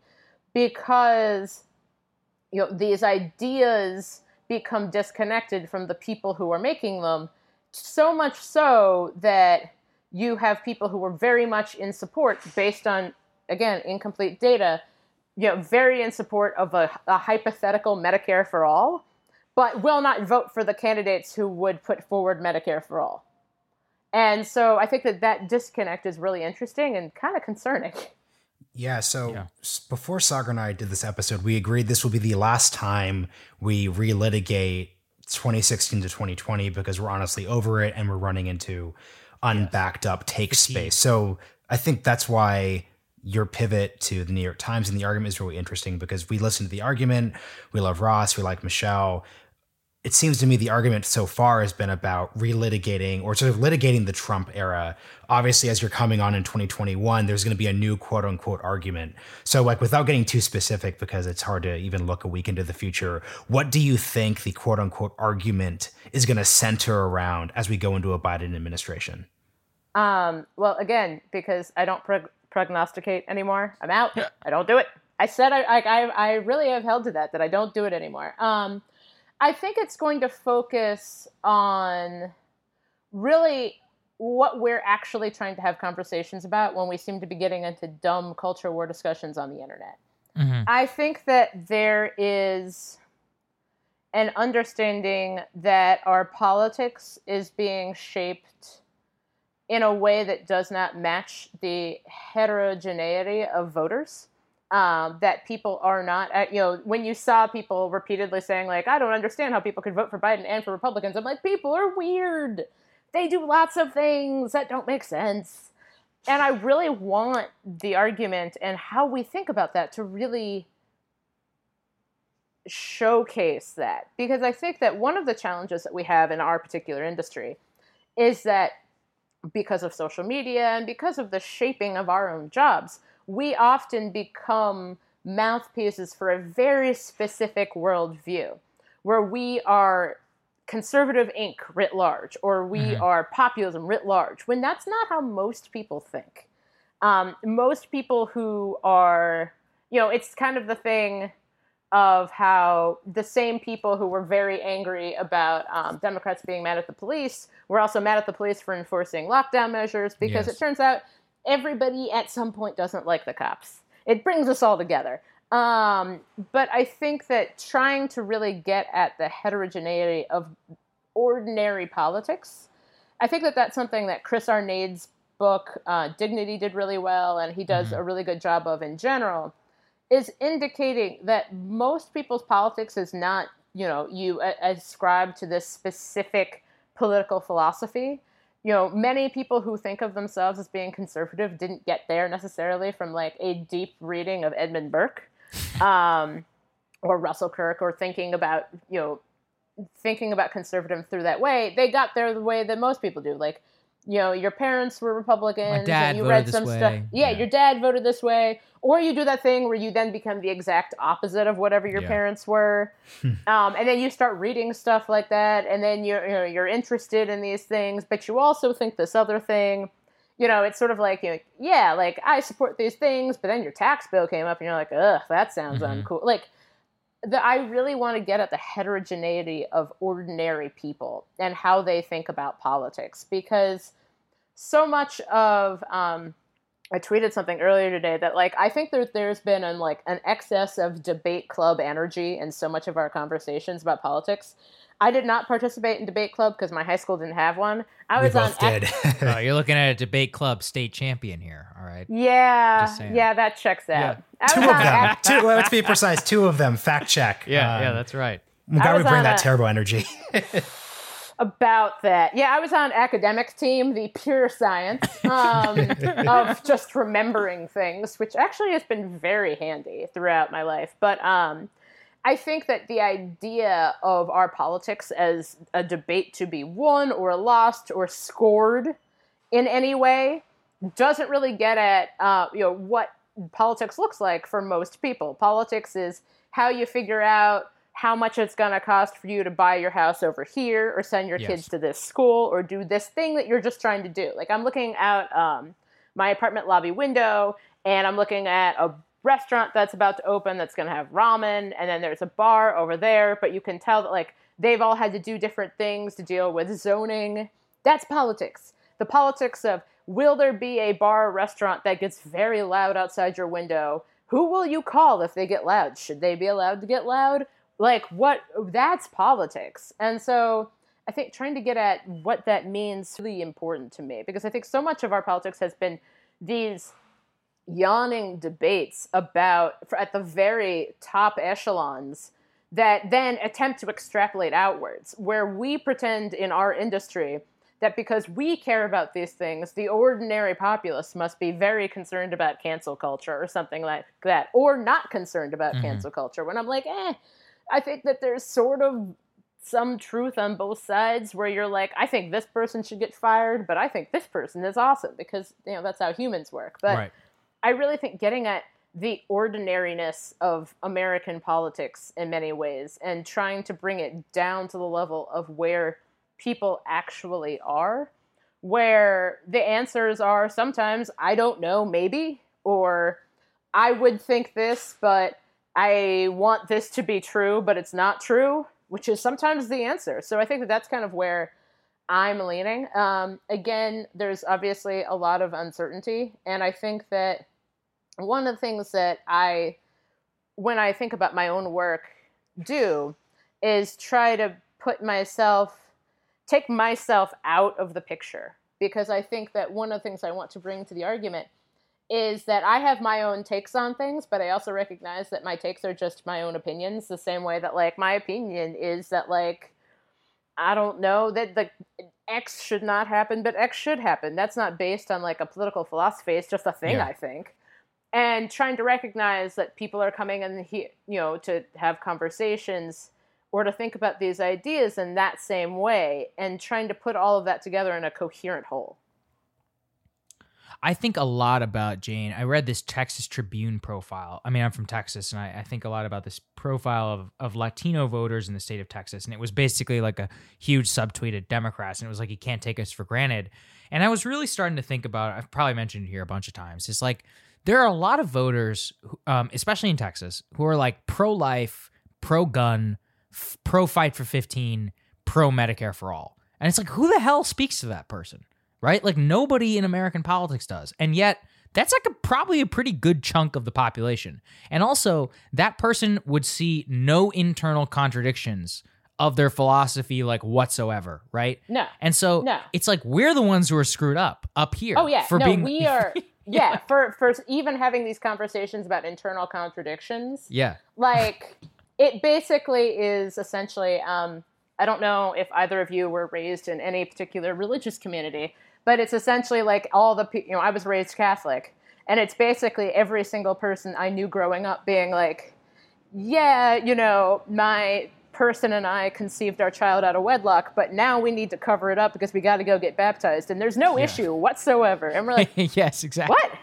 because, these ideas become disconnected from the people who are making them, so much so that you have people who are very much in support based on, again, incomplete data, very in support of a hypothetical Medicare for all, but will not vote for the candidates who would put forward Medicare for all. And so I think that disconnect is really interesting and kind of concerning. Yeah, so before Sagar and I did this episode, we agreed this will be the last time we relitigate 2016 to 2020 because we're honestly over it and we're running into unbacked up take space. So I think that's why your pivot to the New York Times and the argument is really interesting because we listened to the argument. We love Ross. We like Michelle. It seems to me the argument so far has been about relitigating or sort of litigating the Trump era. Obviously, as you're coming on in 2021, there's going to be a new quote unquote argument. So like without getting too specific, because it's hard to even look a week into the future, what do you think the quote unquote argument is going to center around as we go into a Biden administration? Well, again, because I don't prognosticate anymore, I'm out. I don't do it. I said I really have held to that I don't do it anymore. I think it's going to focus on really what we're actually trying to have conversations about when we seem to be getting into dumb culture war discussions on the internet. Mm-hmm. I think that there is an understanding that our politics is being shaped in a way that does not match the heterogeneity of voters. That people are not, when you saw people repeatedly saying like, I don't understand how people could vote for Biden and for Republicans. I'm like, people are weird. They do lots of things that don't make sense. And I really want the argument and how we think about that to really showcase that. Because I think that one of the challenges that we have in our particular industry is that because of social media and because of the shaping of our own jobs, we often become mouthpieces for a very specific worldview, where we are conservative Inc. writ large, or we are populism writ large, when that's not how most people think. Most people who are, it's kind of the thing of how the same people who were very angry about Democrats being mad at the police were also mad at the police for enforcing lockdown measures, because it turns out everybody at some point doesn't like the cops. It brings us all together. But I think that trying to really get at the heterogeneity of ordinary politics, I think that that's something that Chris Arnade's book, Dignity, did really well, and he does a really good job of in general, is indicating that most people's politics is not, you ascribe to this specific political philosophy. Many people who think of themselves as being conservative didn't get there necessarily from like a deep reading of Edmund Burke, or Russell Kirk, or thinking about conservative through that way. They got there the way that most people do. Like, your parents were Republicans. My dad and you voted read this some way. stuff. Yeah, your dad voted this way. Or you do that thing where you then become the exact opposite of whatever your parents were. And then you start reading stuff like that. And then you're interested in these things, but you also think this other thing. It's sort of like, like I support these things, but then your tax bill came up and you're like, ugh, that sounds uncool. Like, I really want to get at the heterogeneity of ordinary people and how they think about politics, because so much of, I tweeted something earlier today that like, I think there's been an excess of debate club energy in so much of our conversations about politics. I did not participate in debate club because my high school didn't have one. We both did. You're looking at a debate club state champion here. All right. Yeah, that checks out. Two of them. Let's be precise. Two of them. Fact check. Yeah, that's right. I'm glad we bring that terrible energy. About that. Yeah, I was on academics team, the pure science of just remembering things, which actually has been very handy throughout my life. But I think that the idea of our politics as a debate to be won or lost or scored in any way doesn't really get at what politics looks like for most people. Politics is how you figure out how much it's going to cost for you to buy your house over here or send your kids to this school or do this thing that you're just trying to do. Like I'm looking out my apartment lobby window and I'm looking at a restaurant that's about to open that's going to have ramen, and then there's a bar over there, but you can tell that like they've all had to do different things to deal with zoning. That's politics. The politics of will there be a bar or restaurant that gets very loud outside your window? Who will you call if they get loud? Should they be allowed to get loud? Like that's politics. And so I think trying to get at what that means is really important to me, because I think so much of our politics has been these yawning debates about, at the very top echelons, that then attempt to extrapolate outwards, where we pretend in our industry that because we care about these things, the ordinary populace must be very concerned about cancel culture or something like that, or not concerned about cancel culture. When I'm like, I think that there's sort of some truth on both sides where you're like, I think this person should get fired, but I think this person is awesome because, that's how humans work. But I really think getting at the ordinariness of American politics in many ways and trying to bring it down to the level of where people actually are, where the answers are sometimes, I don't know, maybe, or I would think this, but I want this to be true, but it's not true, which is sometimes the answer. So I think that that's kind of where I'm leaning. Again, there's obviously a lot of uncertainty. And I think that one of the things that when I think about my own work, do is try to take myself out of the picture. Because I think that one of the things I want to bring to the argument is that I have my own takes on things, but I also recognize that my takes are just my own opinions, the same way that, like, my opinion is that, like, I don't know, that the X should not happen, but X should happen. That's not based on, like, a political philosophy. It's just a thing, I think. And trying to recognize that people are coming in here, to have conversations or to think about these ideas in that same way, and trying to put all of that together in a coherent whole. I think a lot about, Jane. I read this Texas Tribune profile. I mean, I'm from Texas, and I think a lot about this profile of Latino voters in the state of Texas. And it was basically like a huge subtweet at Democrats. And it was like, you can't take us for granted. And I was really starting to think about, I've probably mentioned it here a bunch of times. It's like, there are a lot of voters, especially in Texas, who are like pro-life, pro-gun, pro-fight for 15, pro-Medicare for all. And it's like, who the hell speaks to that person? Right? Like, nobody in American politics does. And yet, that's like probably a pretty good chunk of the population. And also, that person would see no internal contradictions of their philosophy, like, whatsoever, right? No. And so, it's like, we're the ones who are screwed up here. Oh, yeah. We are... Yeah, for even having these conversations about internal contradictions. Yeah. Like, it basically is essentially... I don't know if either of you were raised in any particular religious community, but it's essentially like all the people, I was raised Catholic, and it's basically every single person I knew growing up being like, yeah, my person and I conceived our child out of wedlock, but now we need to cover it up because we got to go get baptized, and there's no issue whatsoever. And we're like, yes, exactly. What?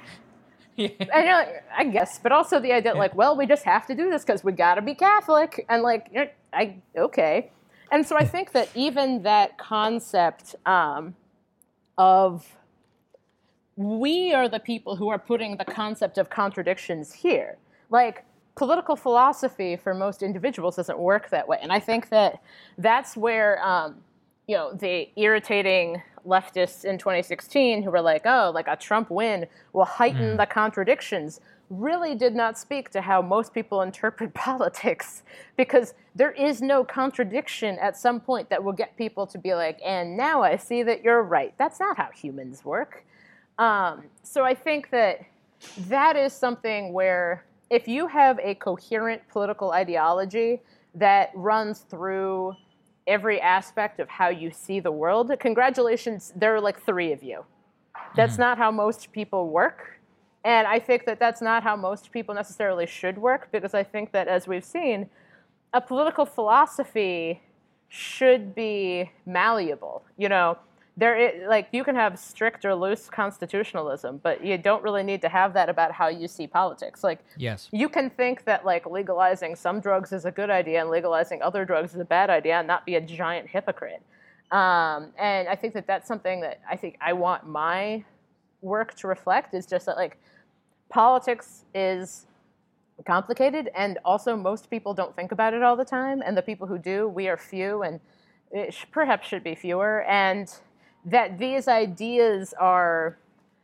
I guess, but also the idea like, well, we just have to do this because we got to be Catholic, and like, okay. And so I think that even that concept of we are the people who are putting the concept of contradictions here. Like, political philosophy for most individuals doesn't work that way. And I think that that's where, the irritating leftists in 2016 who were like, oh, like a Trump win will heighten the contradictions, really did not speak to how most people interpret politics, because there is no contradiction at some point that will get people to be like, and now I see that you're right. That's not how humans work. So I think that is something where if you have a coherent political ideology that runs through every aspect of how you see the world, congratulations, there are like 3 of you. That's not how most people work. And I think that that's not how most people necessarily should work, because I think that, as we've seen, a political philosophy should be malleable. You know, you can have strict or loose constitutionalism, but you don't really need to have that about how you see politics. Like, yes, you can think that like legalizing some drugs is a good idea and legalizing other drugs is a bad idea, and not be a giant hypocrite. And I think that that's something that I think I want my work to reflect, is just that like politics is complicated, and also most people don't think about it all the time, and the people who do, we are few, and it perhaps should be fewer, and that these ideas are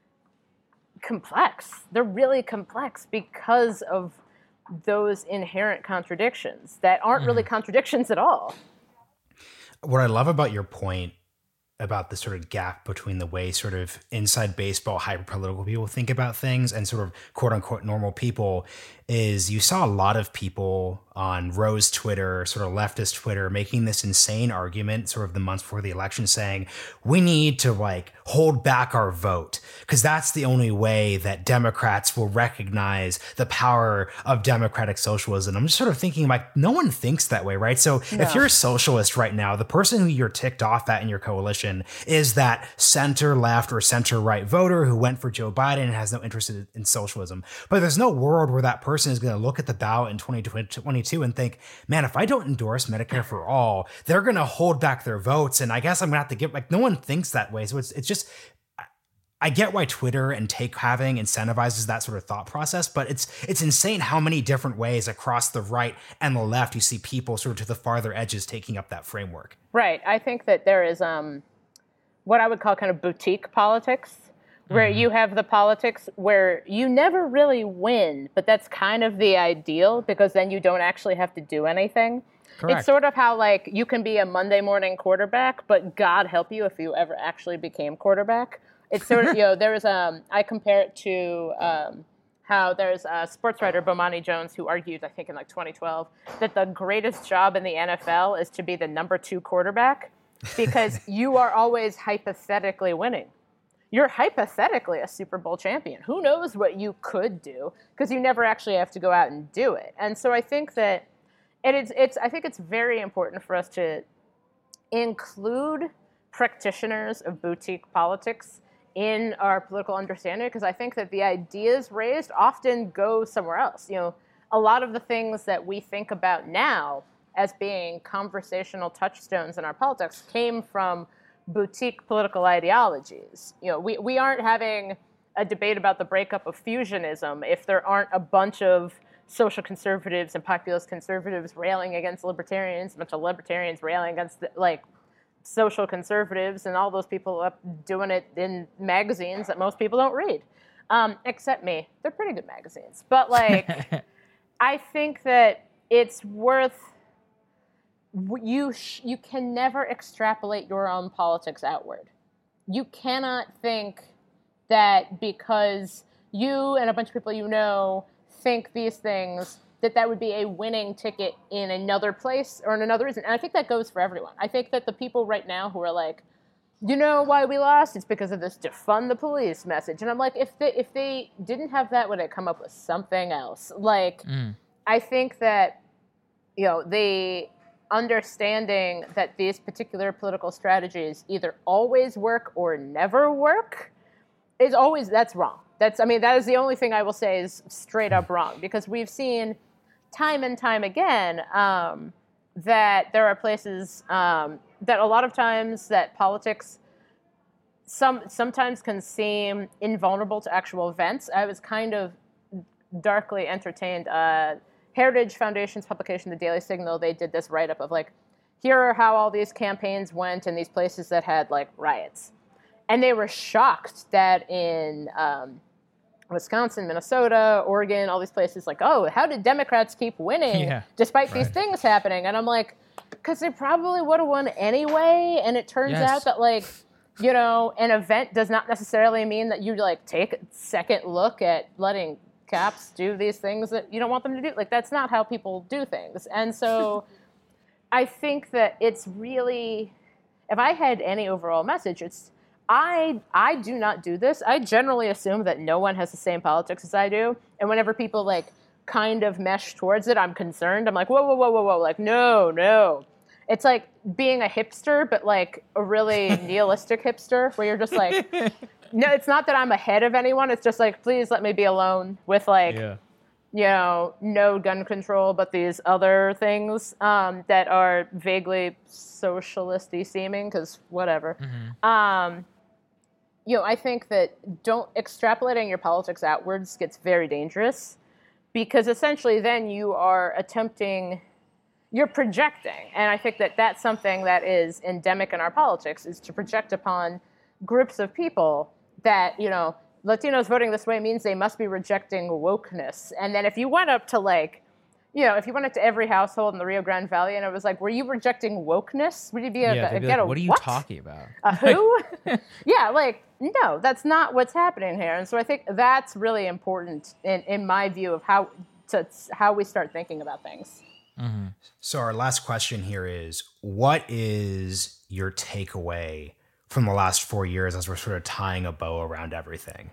complex. They're really complex because of those inherent contradictions that aren't really contradictions at all. What I love about your point about the sort of gap between the way sort of inside baseball hyper-political people think about things and sort of quote-unquote normal people is you saw a lot of people on Rose Twitter, sort of leftist Twitter, making this insane argument sort of the months before the election, saying we need to like hold back our vote because that's the only way that Democrats will recognize the power of democratic socialism. I'm just sort of thinking like no one thinks that way, right? So if you're a socialist right now, the person who you're ticked off at in your coalition is that center left or center right voter who went for Joe Biden and has no interest in socialism. But there's no world where that person is going to look at the ballot in 2022 and think, man, if I don't endorse Medicare for all, they're going to hold back their votes. And I guess I'm going to have to give, like, no one thinks that way. So it's just, I get why Twitter and take having incentivizes that sort of thought process, but it's insane how many different ways across the right and the left you see people sort of to the farther edges taking up that framework. Right. I think that there is what I would call kind of boutique politics, where you have the politics where you never really win, but that's kind of the ideal because then you don't actually have to do anything. Correct. It's sort of how like you can be a Monday morning quarterback, but God help you if you ever actually became quarterback. It's sort of, there was, I compare it to how there's a sports writer, Bomani Jones, who argued, I think in like 2012, that the greatest job in the NFL is to be the number 2 quarterback because you are always hypothetically winning. You're hypothetically a Super Bowl champion. Who knows what you could do because you never actually have to go out and do it. And so I think that I think it's very important for us to include practitioners of boutique politics in our political understanding, because I think that the ideas raised often go somewhere else. A lot of the things that we think about now as being conversational touchstones in our politics came from boutique political ideologies. We aren't having a debate about the breakup of fusionism if there aren't a bunch of social conservatives and populist conservatives railing against libertarians, a bunch of libertarians railing against social conservatives, and all those people up doing it in magazines that most people don't read, except me. They're pretty good magazines. But I think that it's worth, you can never extrapolate your own politics outward. You cannot think that because you and a bunch of people think these things, that would be a winning ticket in another place or in another reason. And I think that goes for everyone. I think that the people right now who are like, why we lost? It's because of this defund the police message. And I'm like, if they didn't have that, would it come up with something else? I think that, the understanding that these particular political strategies either always work or never work that's wrong. That is the only thing I will say is straight up wrong, because we've seen time and time again that there are places that a lot of times that politics sometimes can seem invulnerable to actual events. I was kind of darkly entertained. Heritage Foundation's publication, The Daily Signal, they did this write-up of here are how all these campaigns went in these places that had riots. And they were shocked that in Wisconsin, Minnesota, Oregon, all these places, how did Democrats keep winning despite these things happening? And I'm like, because they probably would have won anyway. And it turns out that, an event does not necessarily mean that you, take a second look at letting cops do these things that you don't want them to do. That's not how people do things. And so I think that it's really, if I had any overall message, it's I do not do this. I generally assume that no one has the same politics as I do, and whenever people like kind of mesh towards it, I'm concerned. I'm like, whoa, whoa, whoa, whoa, whoa, like no. It's like being a hipster, but like a really nihilistic hipster, where you're just like, no, it's not that I'm ahead of anyone. It's just like, please let me be alone with like, you know, no gun control, but these other things that are vaguely socialisty seeming, because whatever. You know, I think that extrapolating your politics outwards gets very dangerous, because essentially then you are you're projecting. And I think that that's something that is endemic in our politics, is to project upon groups of people that, you know, Latinos voting this way means they must be rejecting wokeness. And then if you went up to like, you know, if you went up to every household in the Rio Grande Valley and it was like, were you rejecting wokeness? Would you be what are you talking about? A who? Yeah, like, no, that's not what's happening here. And so I think that's really important in my view of how we start thinking about things. So our last question here is, what is your takeaway from the last 4 years as we're sort of tying a bow around everything?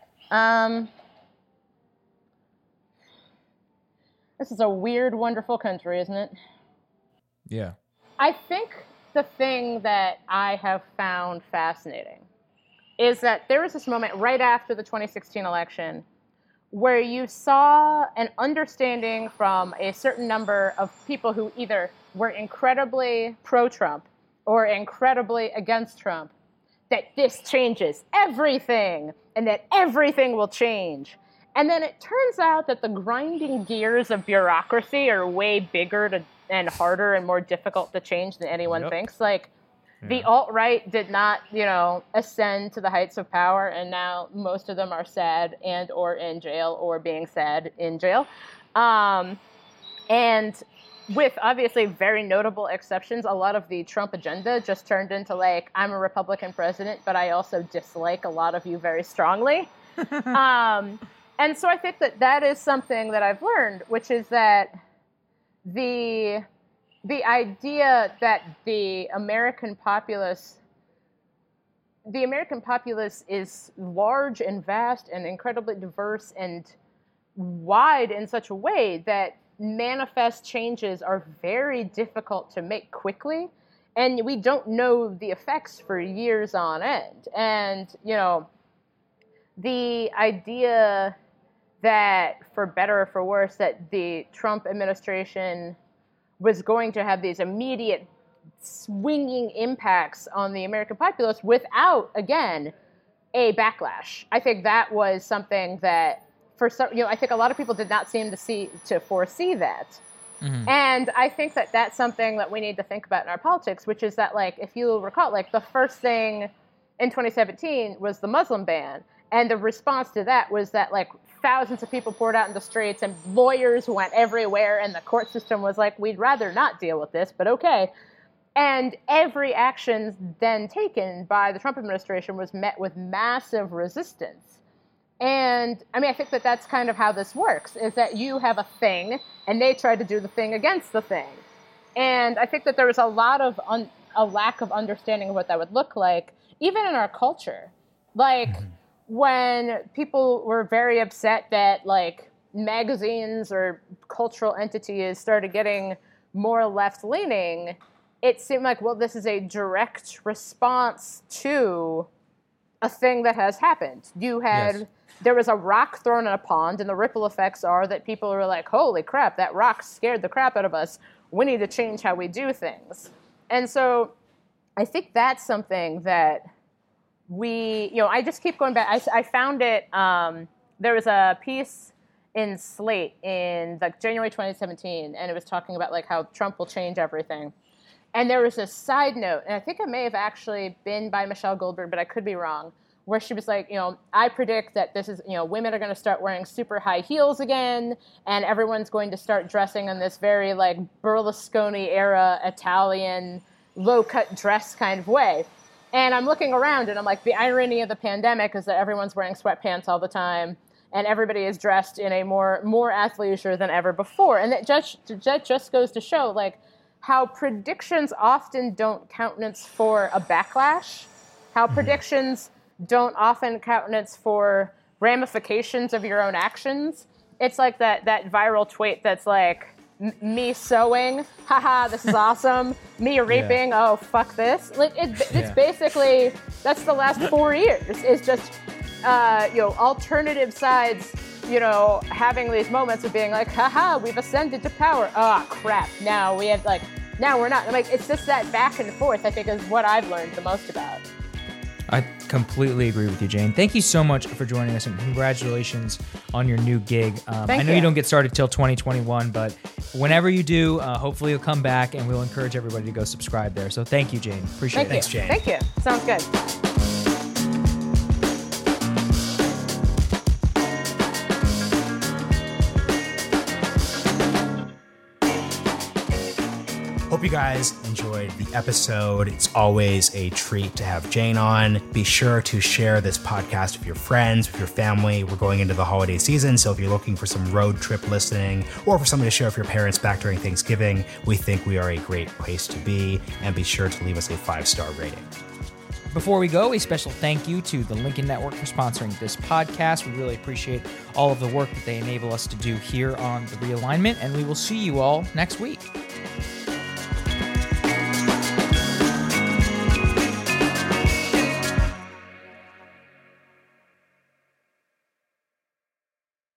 This is a weird, wonderful country, isn't it? Yeah. I think the thing that I have found fascinating is that there was this moment right after the 2016 election where you saw an understanding from a certain number of people who either were incredibly pro-Trump or incredibly against Trump, that this changes everything and that everything will change. And then it turns out that the grinding gears of bureaucracy are way bigger and harder and more difficult to change than anyone thinks. Like, the alt-right did not, you know, ascend to the heights of power, and now most of them are sad and or in jail or being sad in jail. And with obviously very notable exceptions, a lot of the Trump agenda just turned into like, I'm a Republican president, but I also dislike a lot of you very strongly. And so I think that that is something that I've learned, which is that the idea that the American populace is large and vast and incredibly diverse and wide in such a way that manifest changes are very difficult to make quickly, and we don't know the effects for years on end. And, you know, the idea that, for better or for worse, that the Trump administration was going to have these immediate swinging impacts on the American populace without, again, a backlash. I think that was something that, for some, you know, I think a lot of people did not seem to foresee that. And I think that that's something that we need to think about in our politics, which is that, like, if you recall, like, the first thing in 2017 was the Muslim ban. And the response to that was that, like, thousands of people poured out in the streets and lawyers went everywhere, and the court system was like, we'd rather not deal with this, but okay. And every action then taken by the Trump administration was met with massive resistance. And I mean, I think that that's kind of how this works, is that you have a thing and they try to do the thing against the thing. And I think that there was a lot of a lack of understanding of what that would look like, even in our culture. Like, when people were very upset that, like, magazines or cultural entities started getting more left-leaning, it seemed like, well, this is a direct response to a thing that has happened. There was a rock thrown in a pond, and the ripple effects are that people were like, holy crap, that rock scared the crap out of us. We need to change how we do things. And so I think that's something that I just keep going back. I found it, there was a piece in Slate in like January 2017, and it was talking about like how Trump will change everything. And there was a side note, and I think it may have actually been by Michelle Goldberg, but I could be wrong, where she was like, I predict that this is, women are going to start wearing super high heels again, and everyone's going to start dressing in this very like Berlusconi era Italian low-cut dress kind of way. And I'm looking around, and I'm like, the irony of the pandemic is that everyone's wearing sweatpants all the time, and everybody is dressed in a more athleisure than ever before. And that just goes to show, like, how predictions often don't countenance for a backlash, how predictions don't often countenance for ramifications of your own actions. It's like that viral tweet that's like, me sowing, haha, this is awesome. Me reaping, oh, fuck this. Like it's basically, that's the last 4 years. It's just, alternative sides, having these moments of being like, haha, we've ascended to power. Oh, crap. Now we're not. Like, it's just that back and forth, I think, is what I've learned the most about. I completely agree with you, Jane. Thank you so much for joining us, and congratulations on your new gig. I know you don't get started till 2021, but whenever you do, hopefully you'll come back, and we'll encourage everybody to go subscribe there. So thank you, Jane. Appreciate it. Thanks, Jane. Thank you. Sounds good. Hope you guys enjoyed the episode. It's always a treat to have Jane on. Be sure to share this podcast with your friends, with your family. We're going into the holiday season, so if you're looking for some road trip listening or for something to share with your parents back during Thanksgiving, we think we are a great place to be. And be sure to leave us a 5-star rating. Before we go, a special thank you to the Lincoln Network for sponsoring this podcast. We really appreciate all of the work that they enable us to do here on The Realignment, and we will see you all next week.